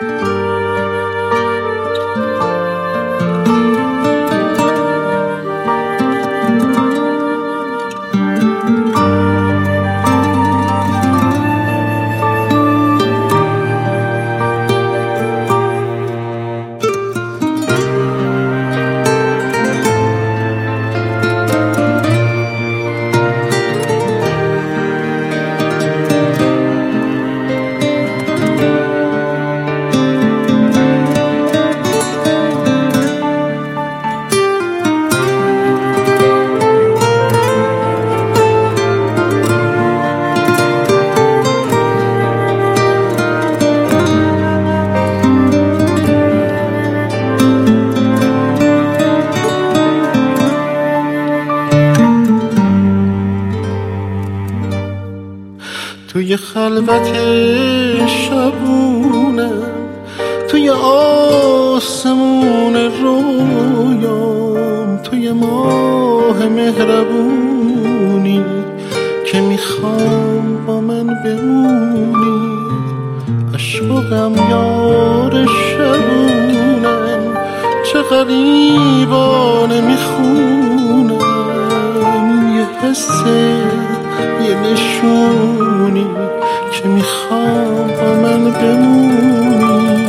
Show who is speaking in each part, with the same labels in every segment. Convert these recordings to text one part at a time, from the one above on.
Speaker 1: توی خلوت شبونم، توی آسمون رویام، توی ماه مهربونی که میخوام با من بمونی. عشقم یار شبونم، چه غریبانه میخونم یه حسه، یه نشونی که میخوام با من بمونی.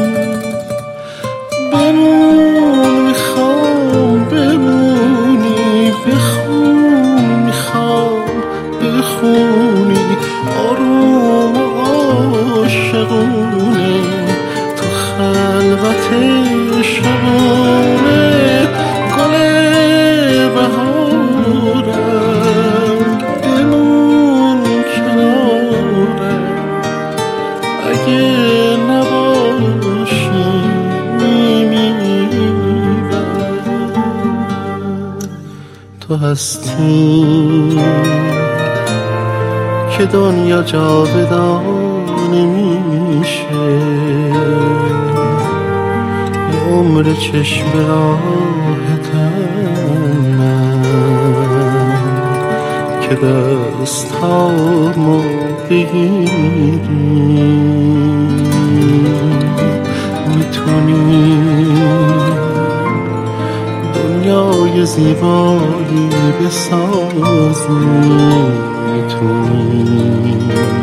Speaker 1: بمون میخوام بمونی، بخون میخوام بخونی، آروم عاشقونه تو خلوت شبونه. گل بهارم بمون کنارم، اگه نباشی میمیرم. تو هستی که دنیا جاودانه میشه، یه عمر چشم راحتم من که دستامو بگیری. میتونی دنیای زیبایی بسازی، میتونی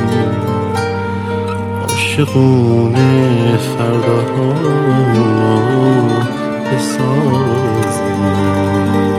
Speaker 1: عاشقونه فرداها بسازی.